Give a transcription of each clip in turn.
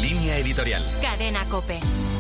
Línea editorial. Cadena COPE.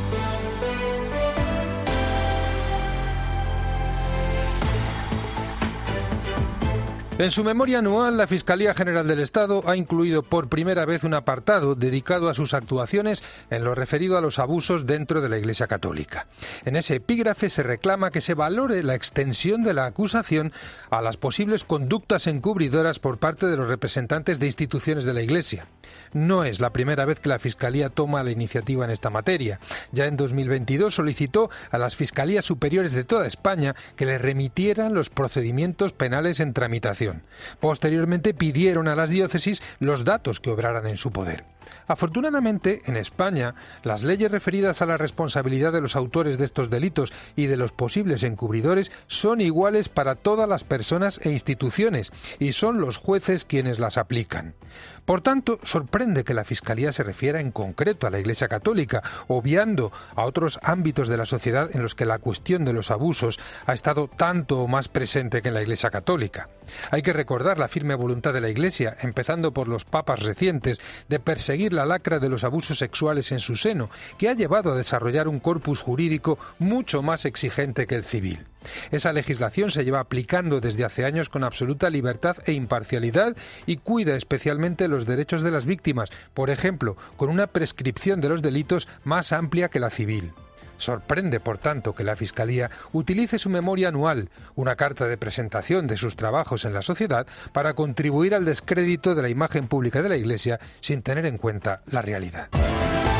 En su memoria anual, la Fiscalía General del Estado ha incluido por primera vez un apartado dedicado a sus actuaciones en lo referido a los abusos dentro de la Iglesia Católica. En ese epígrafe se reclama que se valore la extensión de la acusación a las posibles conductas encubridoras por parte de los representantes de instituciones de la Iglesia. No es la primera vez que la Fiscalía toma la iniciativa en esta materia. Ya en 2022 solicitó a las Fiscalías Superiores de toda España que le remitieran los procedimientos penales en tramitación. Posteriormente pidieron a las diócesis los datos que obraran en su poder. Afortunadamente, en España, las leyes referidas a la responsabilidad de los autores de estos delitos y de los posibles encubridores son iguales para todas las personas e instituciones, y son los jueces quienes las aplican. Por tanto, sorprende que la Fiscalía se refiera en concreto a la Iglesia Católica, obviando a otros ámbitos de la sociedad en los que la cuestión de los abusos ha estado tanto o más presente que en la Iglesia Católica. Hay que recordar la firme voluntad de la Iglesia, empezando por los papas recientes, de perseguir la lacra de los abusos sexuales en su seno, que ha llevado a desarrollar un corpus jurídico mucho más exigente que el civil. Esa legislación se lleva aplicando desde hace años con absoluta libertad e imparcialidad y cuida especialmente los derechos de las víctimas, por ejemplo, con una prescripción de los delitos más amplia que la civil. Sorprende, por tanto, que la Fiscalía utilice su memoria anual, una carta de presentación de sus trabajos en la sociedad, para contribuir al descrédito de la imagen pública de la Iglesia sin tener en cuenta la realidad.